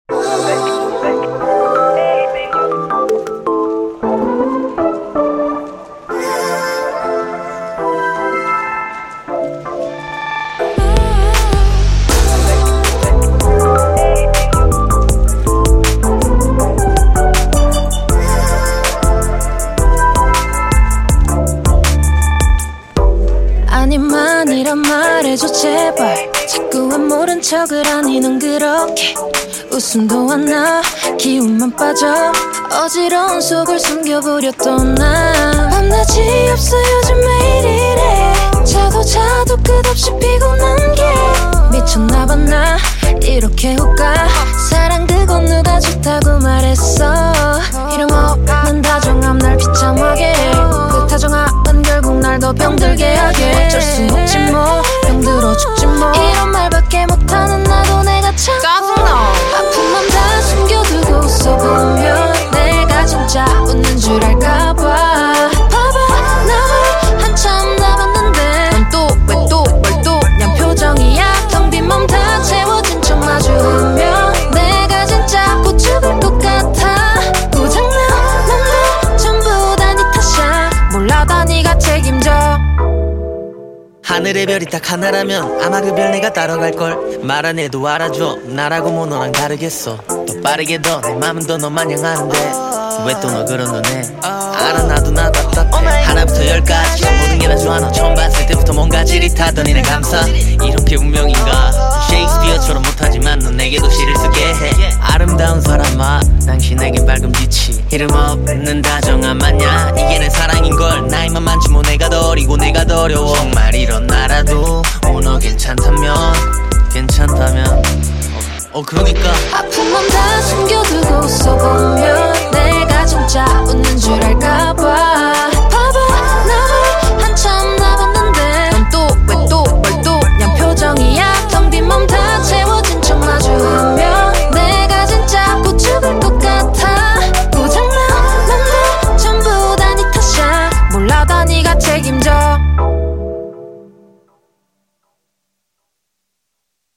아니면 말해줘 제발. 자꾸 안 모른 척을 하니 넌 그렇게 웃음도 안 나 기운만 빠져 어지러운 속을 숨겨보려 또 나 밤낮이 없어 요즘 매일 이래 자도 끝없이 피곤한 게 미쳤나봐 나 이렇게 hul까 사랑 그건 누가 좋다고 말했어 이름 없는 다정함 날 비참하게 해 그 다정함은 결국 날 더 병들게 하게 어쩔 수 없지 뭐 병들어 죽지 뭐 이런 말밖에 못하는 나도 내가 참 짜증나 아픈 맘 다 숨겨두고 웃어보면 내가 진짜 웃는 줄 알까봐 봐봐 나를 한참 남았는데 넌 또 왜 또 뭘 또 냥 표정이야 텅 빈 맘 다 채워진 척 마주하면 내가 진짜 곧 죽을 것 같아 고장난 맘들 전부 다 네 탓이야 몰라 다 네가 책임져 하늘의 별이 딱 하나라면 아마 그 별 내가 따라갈걸 말 안 해도 알아줘 나라고 뭐 너랑 다르겠어 더 빠르게 더 내 맘은 더 너 마냥 아는데 왜 또 너 그런 너네 알아 나도 나 답답해 하나부터 열까지 모든 게 다 좋아 너 처음 봤을 때부터 뭔가 지릿하더니 내 감사 이렇게 운명인가 셰익스피어처럼 못하지만 넌 내게도 시를 쓰게 해 아름다운 사람아 당신에겐 밝은 빛이 이름 없는 다정함 맞냐 이게 내 사랑인걸 나이만 많지 뭐 내가 더 어리고 내가 더 어려워 정말 이런 나라도 오너 괜찮다면 그러니까 아픈